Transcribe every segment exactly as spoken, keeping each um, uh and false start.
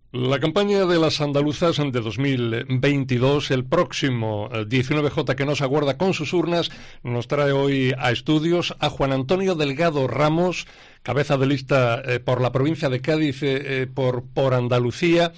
La campaña de las andaluzas de dos mil veintidós, el próximo diecinueve J que nos aguarda con sus urnas, nos trae hoy a estudios a Juan Antonio Delgado Ramos, cabeza de lista eh, por la provincia de Cádiz, eh, por, por Andalucía.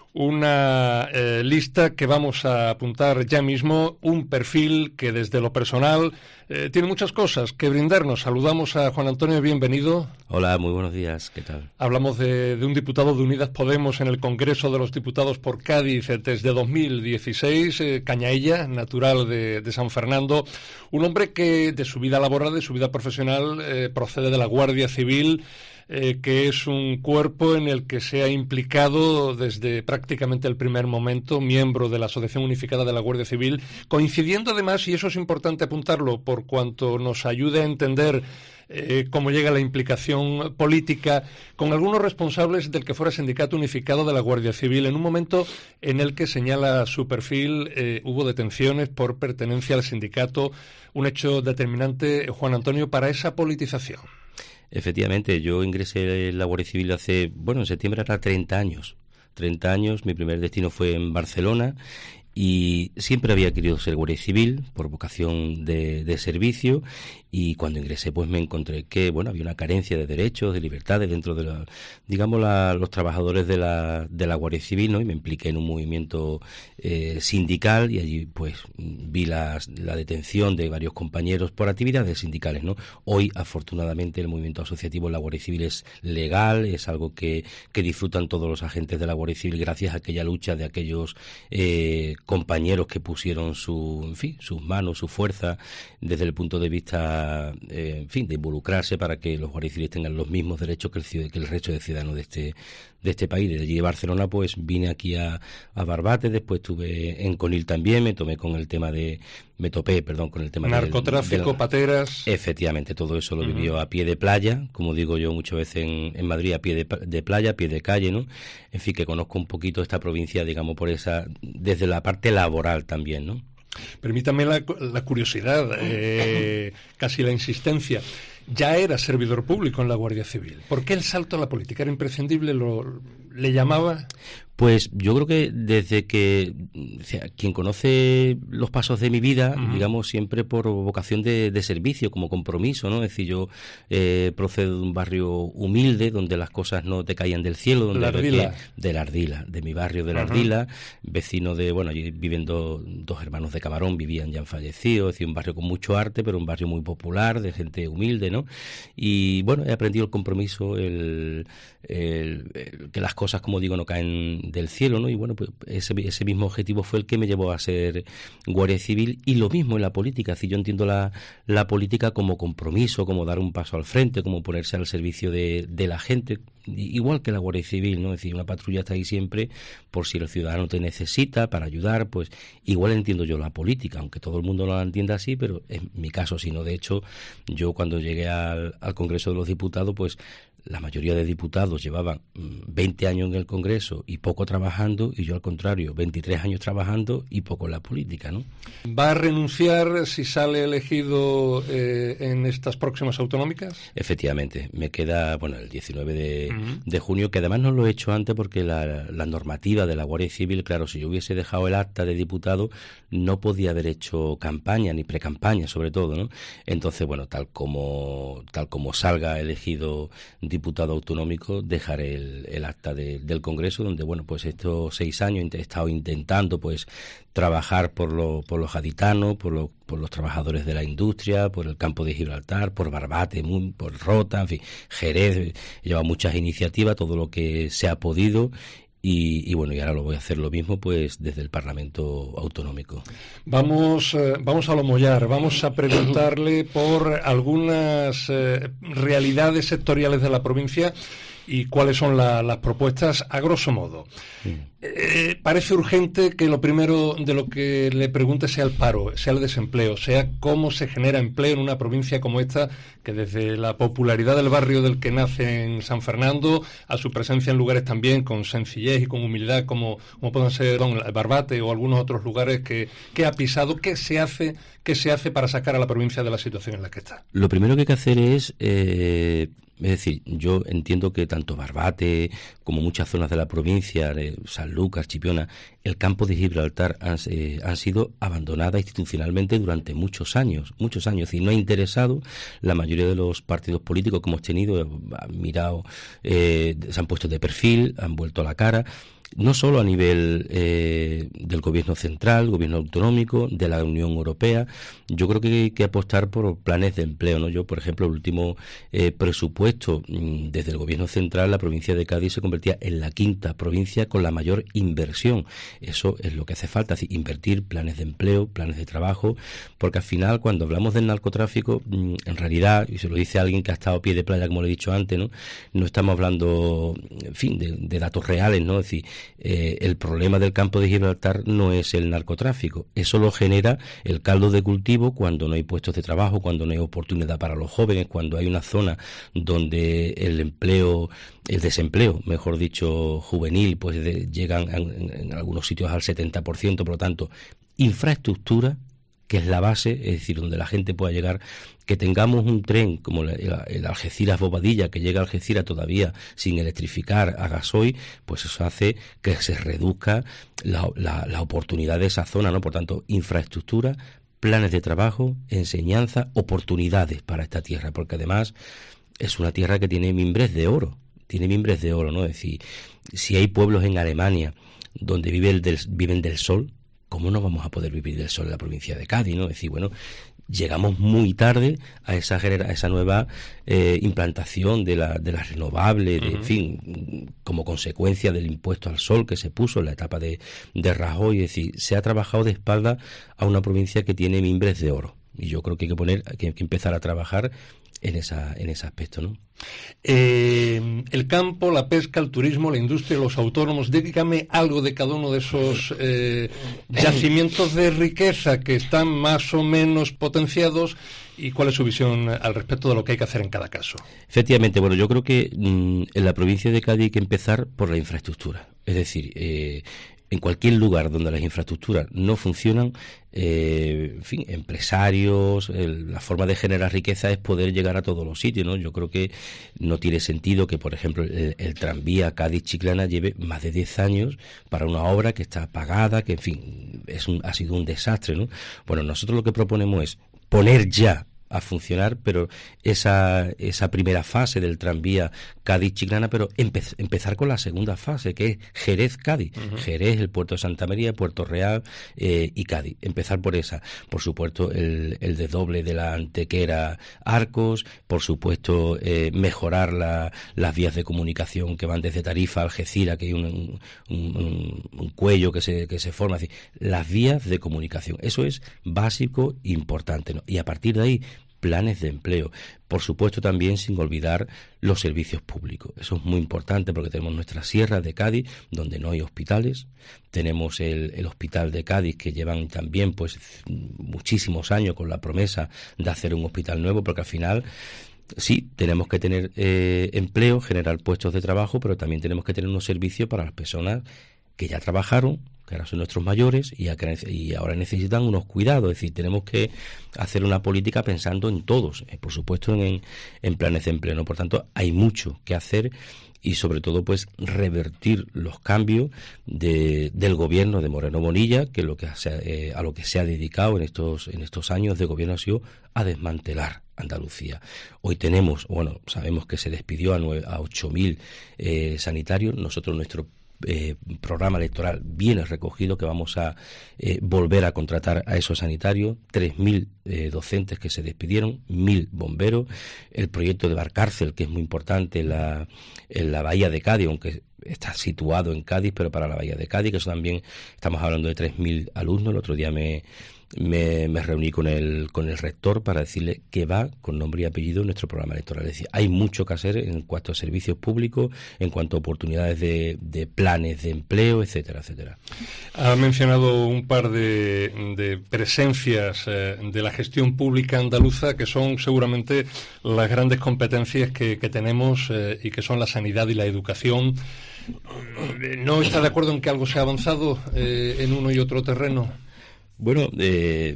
Una eh, lista que vamos a apuntar ya mismo, un perfil que desde lo personal eh, tiene muchas cosas que brindarnos. Saludamos a Juan Antonio, bienvenido. Hola, muy buenos días, ¿qué tal? Hablamos de, de un diputado de Unidas Podemos en el Congreso de los Diputados por Cádiz eh, desde dos mil dieciséis, eh, Cañaella, natural de, de San Fernando, un hombre que de su vida laboral, de su vida profesional, eh, procede de la Guardia Civil, Eh, que es un cuerpo en el que se ha implicado desde prácticamente el primer momento, miembro de la Asociación Unificada de la Guardia Civil, coincidiendo además, y eso es importante apuntarlo, por cuanto nos ayude a entender eh, cómo llega la implicación política, con algunos responsables del que fuera Sindicato Unificado de la Guardia Civil, en un momento en el que señala su perfil, eh, hubo detenciones por pertenencia al sindicato, un hecho determinante, Juan Antonio, para esa politización. Efectivamente, yo ingresé en la Guardia Civil hace, bueno, en septiembre era treinta años. treinta años, mi primer destino fue en Barcelona y siempre había querido ser guardia civil por vocación de, de servicio, y cuando ingresé pues me encontré que, bueno, había una carencia de derechos, de libertades dentro de la, digamos, la, los trabajadores de la, de la Guardia Civil, ¿no? Y me impliqué en un movimiento eh, sindical, y allí pues vi la, la detención de varios compañeros por actividades sindicales, ¿no? Hoy, afortunadamente, el movimiento asociativo en la Guardia Civil es legal, es algo que, que disfrutan todos los agentes de la Guardia Civil gracias a aquella lucha de aquellos eh, compañeros que pusieron su, en fin, sus manos, su fuerza desde el punto de vista Eh, en fin, de involucrarse para que los guardias civiles tengan los mismos derechos que el, que el resto de ciudadanos de este de este país. Desde allí de Barcelona pues vine aquí a, a Barbate, después estuve en Conil también, me tomé con el tema de me topé, perdón, con el tema narcotráfico, del, del, pateras. Efectivamente, todo eso lo uh-huh. vivió a pie de playa, como digo yo muchas veces en, en Madrid, a pie de, de playa, a pie de calle, ¿no? En fin, que conozco un poquito esta provincia, digamos, por esa, desde la parte laboral también, ¿no? Permítame la, la curiosidad, eh, casi la insistencia. Ya era servidor público en la Guardia Civil. ¿Por qué el salto a la política? ¿Era imprescindible? ¿Lo, le llamaba? Pues yo creo que desde que, o sea, quien conoce los pasos de mi vida, uh-huh. digamos, siempre por vocación de, de servicio, como compromiso, ¿no? Es decir, yo eh, procedo de un barrio humilde, donde las cosas no te caían del cielo, donde la Ardila. Que, de la Ardila, de mi barrio de la uh-huh. Ardila, vecino de, bueno, allí viven do, dos hermanos de Camarón, vivían ya han fallecido, es decir, un barrio con mucho arte, pero un barrio muy popular, de gente humilde, ¿no? Y bueno, he aprendido el compromiso, el, el, el que las cosas, como digo, no caen del cielo, ¿no? Y bueno, pues ese, ese mismo objetivo fue el que me llevó a ser guardia civil, y lo mismo en la política. Es decir, yo entiendo la, la política como compromiso, como dar un paso al frente, como ponerse al servicio de, de la gente, igual que la Guardia Civil, ¿no? Es decir, una patrulla está ahí siempre por si el ciudadano te necesita para ayudar, pues igual entiendo yo la política, aunque todo el mundo no la entienda así, pero en mi caso sí, ¿no? De hecho, yo cuando llegué al, al Congreso de los Diputados, pues la mayoría de diputados llevaban veinte años en el Congreso y poco trabajando, y yo al contrario, veintitrés años trabajando y poco en la política, ¿no? ¿Va a renunciar si sale elegido eh, en estas próximas autonómicas? Efectivamente, me queda, bueno, el diecinueve de, uh-huh. de junio, que además no lo he hecho antes porque la, la normativa de la Guardia Civil, claro, si yo hubiese dejado el acta de diputado, no podía haber hecho campaña, ni precampaña sobre todo, ¿no? Entonces, bueno, tal como, tal como salga elegido diputado autonómico, dejaré el, el acta de, del Congreso, donde, bueno, pues estos seis años he estado intentando, pues, trabajar por, lo, por los gaditanos, por, lo, por los trabajadores de la industria, por el campo de Gibraltar, por Barbate, por Rota, en fin, Jerez. He llevado muchas iniciativas, todo lo que se ha podido. Y, y bueno, y ahora lo voy a hacer lo mismo pues desde el Parlamento Autonómico. Vamos, eh, vamos a lo mollar, vamos a preguntarle por algunas eh, realidades sectoriales de la provincia y cuáles son la, las propuestas a grosso modo. Mm. Eh, parece urgente que lo primero de lo que le pregunte sea el paro, sea el desempleo, sea cómo se genera empleo en una provincia como esta, que desde la popularidad del barrio del que nace en San Fernando, a su presencia en lugares también con sencillez y con humildad, como, como pueden ser don, Barbate o algunos otros lugares que, que ha pisado, ¿qué se hace, qué se hace para sacar a la provincia de la situación en la que está? Lo primero que hay que hacer es... Eh... Es decir, yo entiendo que tanto Barbate como muchas zonas de la provincia, de Sanlúcar, Chipiona, el campo de Gibraltar han, eh, han sido abandonadas institucionalmente durante muchos años, muchos años, y no ha interesado. La mayoría de los partidos políticos que hemos tenido han mirado, eh, se han puesto de perfil, han vuelto la cara, no solo a nivel eh, del gobierno central, gobierno autonómico, de la Unión Europea. Yo creo que hay que apostar por planes de empleo, ¿no? Yo, por ejemplo, el último eh, presupuesto mmm, desde el gobierno central, la provincia de Cádiz se convertía en la quinta provincia con la mayor inversión. Eso es lo que hace falta, es decir, invertir planes de empleo, planes de trabajo, porque al final, cuando hablamos del narcotráfico, mmm, en realidad, y se lo dice alguien que ha estado a pie de playa, como le he dicho antes, ¿no? No estamos hablando, en fin, de, de datos reales, ¿no? Es decir, Eh, el problema del campo de Gibraltar no es el narcotráfico, eso lo genera el caldo de cultivo cuando no hay puestos de trabajo, cuando no hay oportunidad para los jóvenes, cuando hay una zona donde el empleo, el desempleo, mejor dicho, juvenil, pues de, llegan en, en algunos sitios al setenta por ciento, por lo tanto, infraestructura, que es la base, es decir, donde la gente pueda llegar, que tengamos un tren como el, el Algeciras-Bobadilla, que llega a Algeciras todavía sin electrificar a gasoil, pues eso hace que se reduzca la, la, la oportunidad de esa zona, ¿no? Por tanto, infraestructura, planes de trabajo, enseñanza, oportunidades para esta tierra, porque además es una tierra que tiene mimbres de oro, tiene mimbres de oro, ¿no? Es decir, si hay pueblos en Alemania donde vive el del, viven del sol, ¿cómo no vamos a poder vivir del sol en la provincia de Cádiz, no? Es decir, bueno, llegamos muy tarde a esa genera, a esa nueva eh, implantación de la de las renovables, de, uh-huh. en fin, como consecuencia del impuesto al sol que se puso en la etapa de, de Rajoy. Es decir, se ha trabajado de espalda a una provincia que tiene mimbres de oro. Y yo creo que hay que poner, que, hay que empezar a trabajar en esa en ese aspecto, ¿no? Eh, el campo, la pesca, el turismo, la industria, los autónomos, dígame algo de cada uno de esos eh, yacimientos de riqueza que están más o menos potenciados y cuál es su visión al respecto de lo que hay que hacer en cada caso. Efectivamente, bueno, yo creo que mmm, en la provincia de Cádiz hay que empezar por la infraestructura, es decir, eh, en cualquier lugar donde las infraestructuras no funcionan, eh, en fin, empresarios, el, la forma de generar riqueza es poder llegar a todos los sitios, ¿no? Yo creo que no tiene sentido que, por ejemplo, el, el tranvía Cádiz-Chiclana lleve más de diez años para una obra que está pagada, que, en fin, es un, ha sido un desastre, ¿no? Bueno, nosotros lo que proponemos es poner ya a funcionar, pero esa esa primera fase del tranvía Cádiz-Chiclana, pero empe- empezar con la segunda fase, que es Jerez-Cádiz, uh-huh. Jerez, el puerto de Santa María, Puerto Real eh, y Cádiz. Empezar por esa. Por supuesto, el, el desdoble de la Antequera Arcos, por supuesto, eh, mejorar la, las vías de comunicación que van desde Tarifa a Algeciras, que hay un, un, un, un cuello que se, que se forma, así. Las vías de comunicación. Eso es básico, importante, ¿no? Y a partir de ahí, planes de empleo. Por supuesto, también sin olvidar los servicios públicos. Eso es muy importante porque tenemos nuestra sierra de Cádiz, donde no hay hospitales. Tenemos el, el hospital de Cádiz, que llevan también pues muchísimos años con la promesa de hacer un hospital nuevo, porque al final sí, tenemos que tener eh, empleo, generar puestos de trabajo, pero también tenemos que tener unos servicios para las personas que ya trabajaron, que ahora son nuestros mayores y, y ahora necesitan unos cuidados. Es decir, tenemos que hacer una política pensando en todos, eh, por supuesto en, en planes de empleo, ¿no? Por tanto, hay mucho que hacer y sobre todo pues revertir los cambios de, del gobierno de Moreno Bonilla, que lo que se, eh, a lo que se ha dedicado en estos en estos años de gobierno ha sido a desmantelar Andalucía. Hoy tenemos, bueno, sabemos que se despidió a, nueve, a ocho mil eh, sanitarios. Nosotros nuestro Eh, programa electoral viene recogido que vamos a eh, volver a contratar a esos sanitarios, tres mil eh, docentes que se despidieron, mil bomberos, el proyecto de Barcárcel, que es muy importante en la, en la bahía de Cádiz, aunque está situado en Cádiz, pero para la bahía de Cádiz, que eso también estamos hablando de tres mil alumnos. El otro día me Me, me reuní con el con el rector para decirle que va con nombre y apellido en nuestro programa electoral. Es decir, hay mucho que hacer en cuanto a servicios públicos, en cuanto a oportunidades de, de planes de empleo, etcétera, etcétera. Ha mencionado un par de, de presencias eh, de la gestión pública andaluza que son seguramente las grandes competencias que, que tenemos eh, y que son la sanidad y la educación. ¿No está de acuerdo en que algo se ha avanzado eh, en uno y otro terreno? Bueno, eh,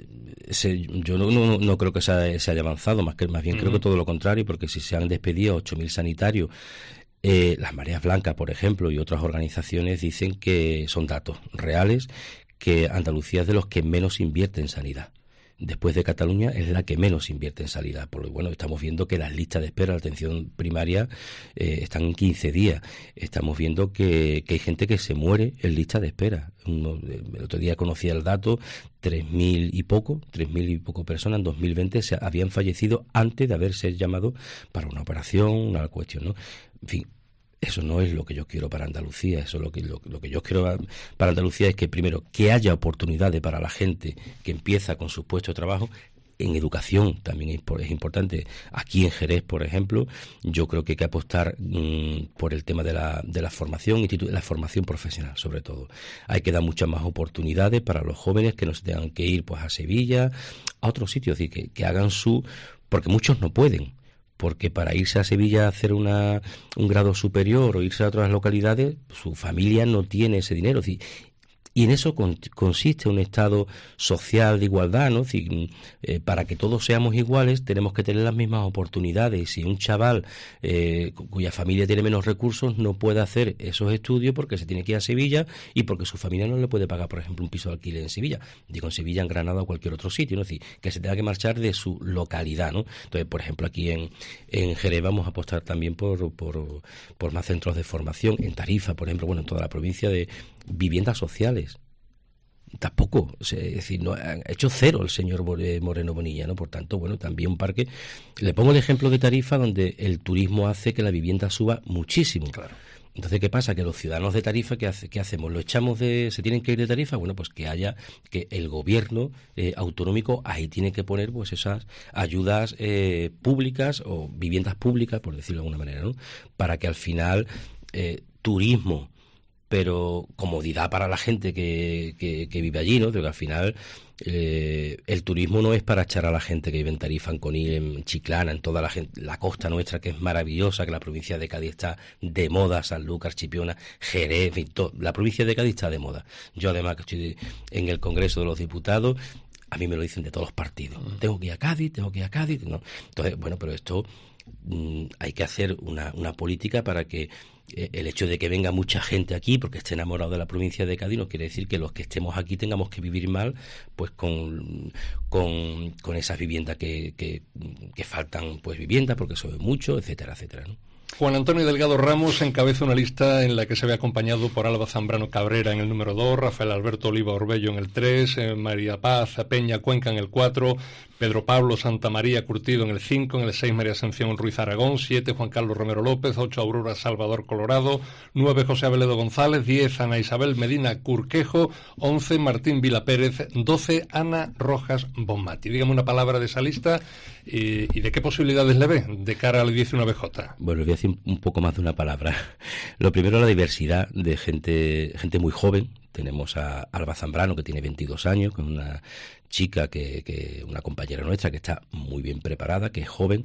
se, yo no, no, no creo que se, haya, se haya avanzado, más que más bien uh-huh. creo que todo lo contrario, porque si se han despedido ocho mil sanitarios, eh, las Mareas Blancas, por ejemplo, y otras organizaciones dicen que son datos reales, que Andalucía es de los que menos invierte en sanidad. Después de Cataluña es la que menos invierte en sanidad. Por lo bueno, estamos viendo que las listas de espera de atención primaria eh, están en quince días. Estamos viendo que, que hay gente que se muere en lista de espera. Uno, el otro día conocía el dato, tres mil y poco, tres mil y poco personas en dos mil veinte se habían fallecido antes de haberse llamado para una operación, una cuestión, ¿no? En fin. Eso no es lo que yo quiero para Andalucía. Eso lo que lo, lo que yo quiero para Andalucía es que primero que haya oportunidades para la gente que empieza con sus puestos de trabajo. En educación también es importante. Aquí en Jerez, por ejemplo, yo creo que hay que apostar mmm, por el tema de la, de la formación, de la formación profesional, sobre todo. Hay que dar muchas más oportunidades para los jóvenes que no se tengan que ir pues a Sevilla, a otros sitios, es decir, que, que hagan su... porque muchos no pueden. Porque para irse a Sevilla a hacer una, un grado superior o irse a otras localidades, su familia no tiene ese dinero. Es decir, y en eso con, consiste un estado social de igualdad, ¿no? Es decir, eh, para que todos seamos iguales tenemos que tener las mismas oportunidades. Si un chaval eh, cuya familia tiene menos recursos no puede hacer esos estudios porque se tiene que ir a Sevilla y porque su familia no le puede pagar, por ejemplo, un piso de alquiler en Sevilla, digo en Sevilla, en Granada o cualquier otro sitio, ¿no? Es decir, que se tenga que marchar de su localidad, ¿no? Entonces, por ejemplo, aquí en, en Jerez vamos a apostar también por, por, por más centros de formación, en Tarifa, por ejemplo, bueno, en toda la provincia, de viviendas sociales. Tampoco, es decir, no ha hecho cero el señor Moreno Bonilla, ¿no? Por tanto, bueno, también un parque. Le pongo el ejemplo de Tarifa, donde el turismo hace que la vivienda suba muchísimo. Claro. Entonces, ¿qué pasa? Que los ciudadanos de Tarifa, ¿qué, hace, qué hacemos? ¿Lo echamos de, se tienen que ir de Tarifa? Bueno, pues que haya, que el gobierno eh, autonómico ahí tiene que poner pues esas ayudas eh, públicas o viviendas públicas, por decirlo de alguna manera, ¿no? Para que al final eh, turismo, pero comodidad para la gente que, que, que vive allí, ¿no? Porque al final eh, el turismo no es para echar a la gente que vive en Tarifa, en Conil, en Chiclana, en toda la gente, la costa nuestra que es maravillosa, que la provincia de Cádiz está de moda, Sanlúcar, Chipiona, Jerez, en fin, todo, la provincia de Cádiz está de moda. Yo además que estoy en el Congreso de los Diputados, a mí me lo dicen de todos los partidos. Tengo que ir a Cádiz, tengo que ir a Cádiz, ¿no? Entonces, bueno, pero esto mmm, hay que hacer una, una política para que el hecho de que venga mucha gente aquí porque esté enamorado de la provincia de Cádiz no quiere decir que los que estemos aquí tengamos que vivir mal pues con, con, con esas viviendas que, que, que faltan pues viviendas porque eso es mucho, etcétera, etcétera, ¿no? Juan Antonio Delgado Ramos encabeza una lista en la que se ve acompañado por Alba Zambrano Cabrera en el número dos, Rafael Alberto Oliva Orbello en el tres, eh, María Paz Peña Cuenca en el cuatro, Pedro Pablo Santamaría Curtido en el cinco, en el seis María Ascensión Ruiz Aragón, siete Juan Carlos Romero López, ocho Aurora Salvador Colorado, nueve José Abeledo González, diez Ana Isabel Medina Curquejo, once Martín Vila Pérez, doce Ana Rojas Bonmati. Dígame una palabra de esa lista y, y de qué posibilidades le ve de cara al diecinueve J. Bueno, voy a decir un poco más de una palabra. Lo primero, la diversidad de gente, gente muy joven. Tenemos a Alba Zambrano, que tiene veintidós años, que es una chica, que, que una compañera nuestra, que está muy bien preparada, que es joven.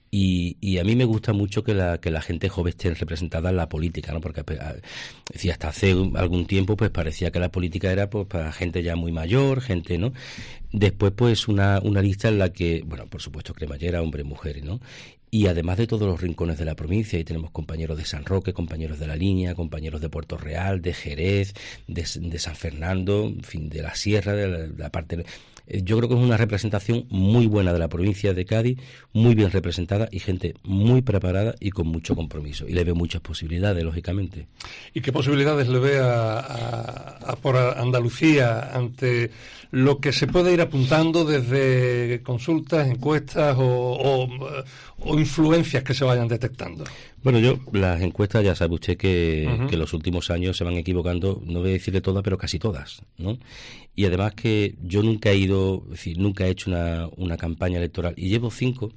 Y, y a mí me gusta mucho que la, que la gente joven esté representada en la política, ¿no? Porque decía, hasta hace algún tiempo pues parecía que la política era pues para gente ya muy mayor, gente, ¿no? Después pues una, una lista en la que, bueno, por supuesto cremallera, hombres, mujeres, ¿no? Y además de todos los rincones de la provincia, y tenemos compañeros de San Roque, compañeros de La Línea, compañeros de Puerto Real, de Jerez, de, de San Fernando, en fin, de la Sierra, de la, de la parte... Yo creo que es una representación muy buena de la provincia de Cádiz, muy bien representada y gente muy preparada y con mucho compromiso. Y le veo muchas posibilidades, lógicamente. ¿Y qué posibilidades le ve a, a, a por Andalucía ante lo que se puede ir apuntando desde consultas, encuestas o, o, o influencias que se vayan detectando? Bueno, yo, las encuestas ya sabe usted que, uh-huh. que en los últimos años se van equivocando, no voy a decirle todas, pero casi todas, ¿no? Y además que yo nunca he ido, es decir, nunca he hecho una, una campaña electoral, y llevo cinco,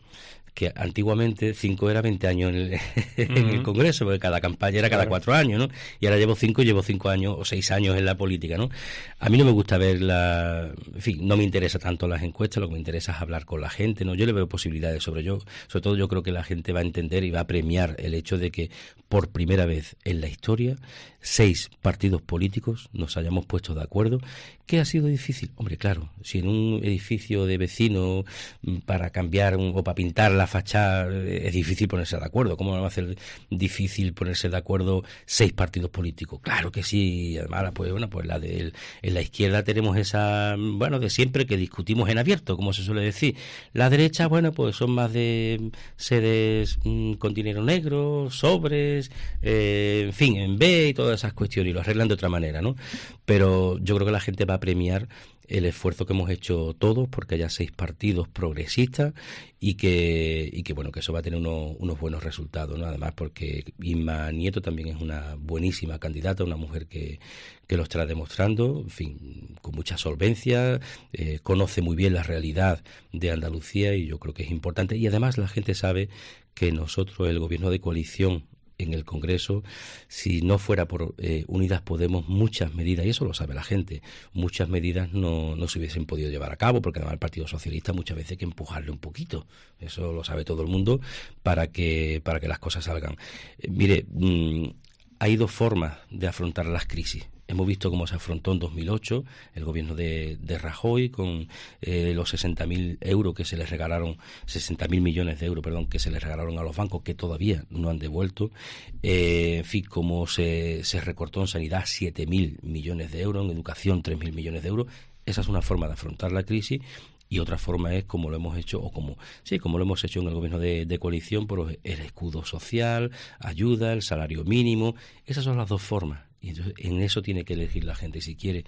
que antiguamente cinco era veinte años en el, en el Congreso, porque cada campaña era cada claro. cuatro años, ¿no? Y ahora llevo cinco, llevo cinco años o seis años en la política, ¿no? A mí no me gusta ver la... En fin, no me interesa tanto las encuestas, lo que me interesa es hablar con la gente, ¿no? Yo le veo posibilidades sobre yo, sobre todo yo creo que la gente va a entender y va a premiar el hecho de que por primera vez en la historia seis partidos políticos nos hayamos puesto de acuerdo. ¿Qué ha sido difícil? Hombre, claro, si en un edificio de vecino para cambiar un, o para pintar la fachada es difícil ponerse de acuerdo, ¿cómo va a ser difícil ponerse de acuerdo seis partidos políticos? Claro que sí, además, pues bueno, pues la de en la izquierda tenemos esa, bueno, de siempre que discutimos en abierto, como se suele decir. La derecha, bueno, pues son más de sedes mmm, con dinero negro, sobres, eh, en fin, en B y todas esas cuestiones, y lo arreglan de otra manera, ¿no? Pero yo creo que la gente va a premiar el esfuerzo que hemos hecho todos porque haya seis partidos progresistas y que y que bueno que eso va a tener unos, unos buenos resultados, ¿no? Además porque Inma Nieto también es una buenísima candidata, una mujer que, que lo estará demostrando, en fin, con mucha solvencia, eh, conoce muy bien la realidad de Andalucía y yo creo que es importante. Y además la gente sabe que nosotros, el gobierno de coalición en el Congreso, si no fuera por eh, Unidas Podemos, muchas medidas, y eso lo sabe la gente, muchas medidas no, no se hubiesen podido llevar a cabo, porque además el Partido Socialista muchas veces hay que empujarle un poquito, eso lo sabe todo el mundo, para que, para que las cosas salgan. Eh, mire, mmm, hay dos formas de afrontar las crisis. Hemos visto cómo se afrontó en dos mil ocho el gobierno de, de Rajoy con eh, los sesenta mil euros que se les regalaron, sesenta mil millones de euros, perdón, que se les regalaron a los bancos que todavía no han devuelto. Eh, en fin, cómo se, se recortó en sanidad siete mil millones de euros, en educación tres mil millones de euros. Esa es una forma de afrontar la crisis. Y otra forma es como lo hemos hecho, o como sí, como lo hemos hecho en el gobierno de, de coalición, por el escudo social, ayuda, el salario mínimo. Esas son las dos formas. Y entonces en eso tiene que elegir la gente. Si quiere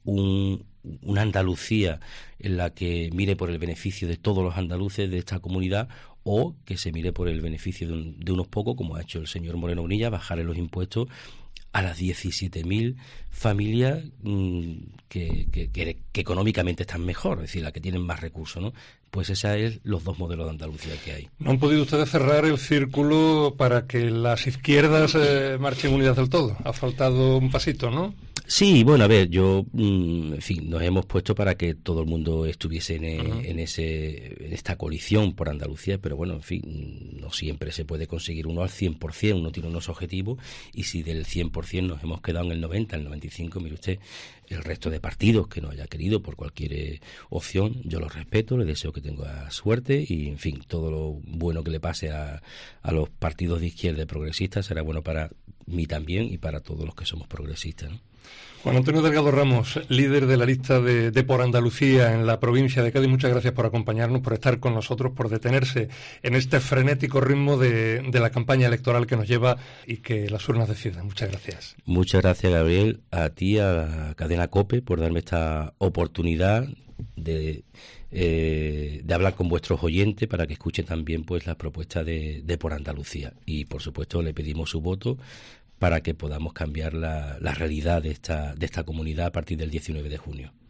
un, una Andalucía en la que mire por el beneficio de todos los andaluces de esta comunidad, o que se mire por el beneficio de, un, de unos pocos, como ha hecho el señor Moreno Bonilla, bajarle los impuestos a las diecisiete mil familias mmm, que, que, que, que económicamente están mejor, es decir, las que tienen más recursos, ¿no? Pues esos son los dos modelos de Andalucía que hay. ¿No han podido ustedes cerrar el círculo para que las izquierdas eh, marchen unidas del todo? Ha faltado un pasito, ¿no? Sí, bueno, a ver, yo, mmm, en fin, nos hemos puesto para que todo el mundo estuviese en, uh-huh. en, ese, en esta coalición por Andalucía, pero bueno, en fin, no siempre se puede conseguir uno al cien por ciento, uno tiene unos objetivos, y si del cien por ciento nos hemos quedado en el noventa, el noventa y cinco, mire usted, el resto de partidos que no haya querido por cualquier eh, opción, yo los respeto, les deseo que tenga suerte y, en fin, todo lo bueno que le pase a, a los partidos de izquierda y progresistas será bueno para mí también y para todos los que somos progresistas, ¿no? Juan Antonio Delgado Ramos, líder de la lista de, de Por Andalucía en la provincia de Cádiz, muchas gracias por acompañarnos, por estar con nosotros, por detenerse en este frenético ritmo de, de la campaña electoral que nos lleva y que las urnas decidan. Muchas gracias. Muchas gracias, Gabriel, a ti, a la cadena COPE, por darme esta oportunidad de, eh, de hablar con vuestros oyentes para que escuchen también pues las propuestas de, de Por Andalucía. Y, por supuesto, le pedimos su voto para que podamos cambiar la, la realidad de esta, de esta comunidad a partir del diecinueve de junio.